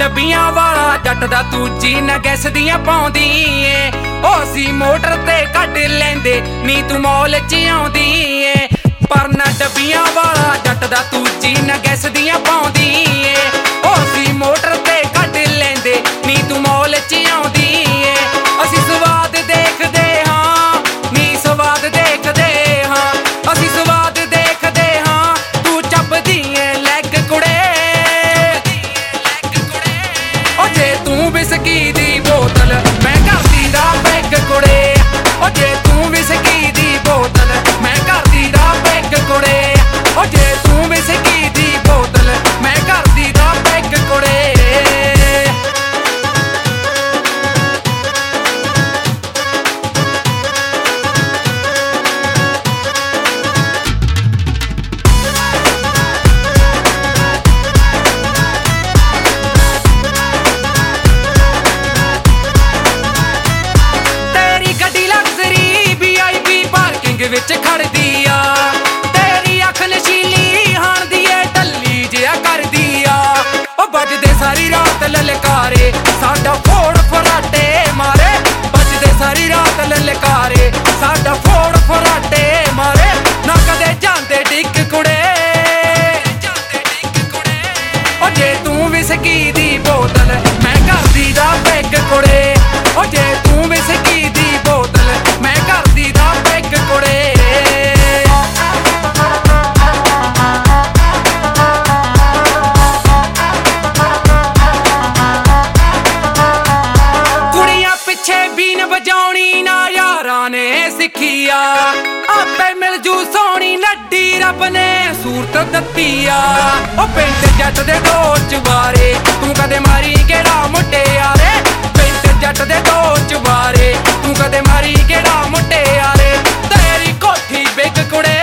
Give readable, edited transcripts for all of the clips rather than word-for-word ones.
ਡੱਬੀਆਂ ਵਾਲਾ ਜੱਟ ਦਾ ਤੂੰ ਜੀਨ ਗੈਸ ਦੀਆਂ ਪਾਉਂਦੀ ਏ। ਉਹ ਅਸੀਂ ਮੋਟਰ ਤੇ ਕੱਢ ਲੈਂਦੇ ਨੀ ਤੂੰ ਮੌਲ 'ਚ ਆਉਂਦੀ ਏ। ਪਰ ਨਾ ਡੱਬੀਆਂ ਵਾਲਾ ਜੱਟ ਦਾ ਤੂੰ ਜੀਨ ਗੈਸ ਦੀਆਂ ਪਾਉਂਦੀ ਏ। ਉਹ ਅਸੀਂ ਮੋਟਰ ਤੇ ਕੱਢ ਲੈਂਦੇ ਨੀ ਤੂੰ ਮੌਲ 'ਚ ਆਉਂਦੀ ਏ। ਅਸੀਂ ਸਵਾਦ ਦੇਖਦੇ ਹਾਂ ਨੀ ਸਵਾਦ ਦੇਖਦੇ ਹਾਂ। ਅਸੀਂ ਸਵਾਦ ਦੇਖਦੇ ਹਾਂ ਤੂੰ ਚੱਬਦੀ ਏ ਲੈਗ ਕੁੜੇ। ਉਹ ਜੇ ਤੂੰ ਵਿਸਕੀ ਦੀ ਬੋਤਲ ਮੈਂ ਕਰਦੀ ਦਾ ਪੈਗ ਕੁੜੇ। ਉਹ ਜੇ ਤੂੰ ਵਿਸਕੀ ਦੀ ਬੋਤਲ ਮੈਂ ਕਰਦੀ ਦਾ ਪੈਗ ਕੁੜੇ। ਉਹ ਜੇ ਤੂੰ ਵਿਸਕੀ ਦੀ ਬੋਤਲ ਮੈਂ ਕਰਦੀ ਦਾ ਪੈਗ ਕੁੜੇ। ਵਿੱਚ ਖੜਦੀ ਆ ਤੇਰੀ ਅੱਖ ਨਸ਼ੀਲੀ ਹਾਣਦੀ ਏ ਢੱਲੀ ਜਿਹਾ ਕਰਦੀ ਆ। ਉਹ ਵੱਜਦੇ ਸਾਰੀ ਰਾਤ ਲਲਕਾਰੇ ਸਾਡਾ ਫੋੜ ਫਰਾਟੇ ਮਾਰੇ। ਵੱਜਦੇ ਸਾਰੀ ਰਾਤ ਲਲਕਾਰੇ ਸਾਡਾ ਫੋੜ ਫਰਾਟੇ ਮਾਰੇ। ਨਾ ਕਦੇ ਜਾਂਦੇ ਡਿੱਗ ਕੁੜੇ। ਉਹ ਜੇ ਤੂੰ ਵਿਸਕੀ ਦੀ ਬੋਤਲ ਮੈਂ ਕਰਦੀ ਦਾ ਪੈਗ ਕੁੜੇ। ਉਹ ਜੇ ਤੂੰ ਵਿਸਕੀ ਦੀ ਬੋਤਲ ਮੈਂ ਕਰਦੀ ਦਾ ਪੈਗ ਕੁੜੇ। ਕੁੜੀਆਂ ਪਿੱਛੇ ਬੀਨ ਵਜਾਉਣੀ ਨਾ ਯਾਰਾਂ ਨੇ ਸਿੱਖੀ ਆ। ਆਪੇ ਮਿਲ ਜੂ ਸੋਹਣੀ ਨੱਡੀ ਰੱਬ ਨੇ ਸੂਰਤ ਦਿੱਤੀ ਆ। ਉਹ ਪਿੰਡ ਜੱਟ ਦੇ ਦੋ ਚੁਬਾਰੇ ਤੂੰ ਕਦੇ ਮਾਰੀ ਕਿਹੜਾ ਮੁਟਿਆਰੇ। ਪਿੰਡ ਜੱਟ ਦੇ ਦੋ ਚੁਬਾਰੇ ਤੂੰ ਕਦੇ ਮਾਰੀ ਕਿਹੜਾ ਮੁਟਿਆਰੇ। ਤੇਰੀ ਕੋਠੀ ਬਿਗ ਕੁੜੇ।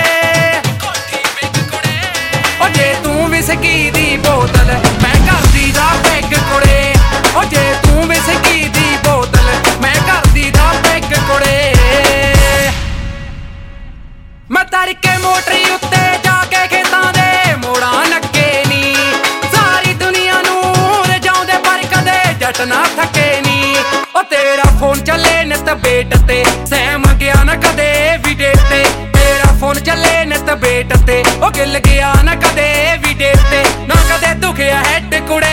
ਉਹ ਜੇ ਤੂੰ ਵਿਸਕੀ ਦੀ ਬੋਤਲ ਮੈਂ ਕਰਦੀ ਦਾ ਪੈਗ ਕੁੜੇ। ਉਹ ਜੇ ਤੂੰ ਵਿਸਕੀ ਦੀ ਬੋਤਲ ਮੈਂ ਕਰਦੀ ਦਾ ਪੈਗ ਕੁੜੇ। ਮੈਂ ਤੜਕੇ ਮੋਟਰੀ ਉੱਤੇ ਜਾ ਕੇ ਖੇਤਾਂ ਦੇ ਮੋੜਾਂ ਨੱਕੇ ਨੀ। ਸਾਰੀ ਦੁਨੀਆ ਨੂੰ ਰਜਾਉਂਦੇ ਪਰ ਕਦੇ ਜੱਟ ਨਾ ਥੱਕੇ ਨੀ। ਉਹ ਤੇਰਾ ਫੋਨ ਚੱਲੇ ਨਿਤ ਬੇਟ ਤੇ ਸਹਿਮ ਗਿਆ ਨਾ ਕਦੇ ਵੀ ਡੇਟ ਤੇ। ਤੇਰਾ ਫੋਨ ਚੱਲੇ ਨਿਤ ਬੇਟ ਤੇ ਉਹ ਗਿੱਲ ਗਿਆ ਨਾ ਕਦੇ ਵੀ ਡੇਟ ਤੇ। ਨਾ ਕਦੇ ਦੁਖਿਆ ਹੈਡ ਕੁੜੇ।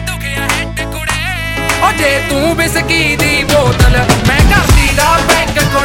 ਉਹ ਜੇ ਤੂੰ ਵਿਸਕੀ ਦੀ ਬੋਤਲ ਮੈਂ ਕਰਦੀ ਦਾ ਪੈਗ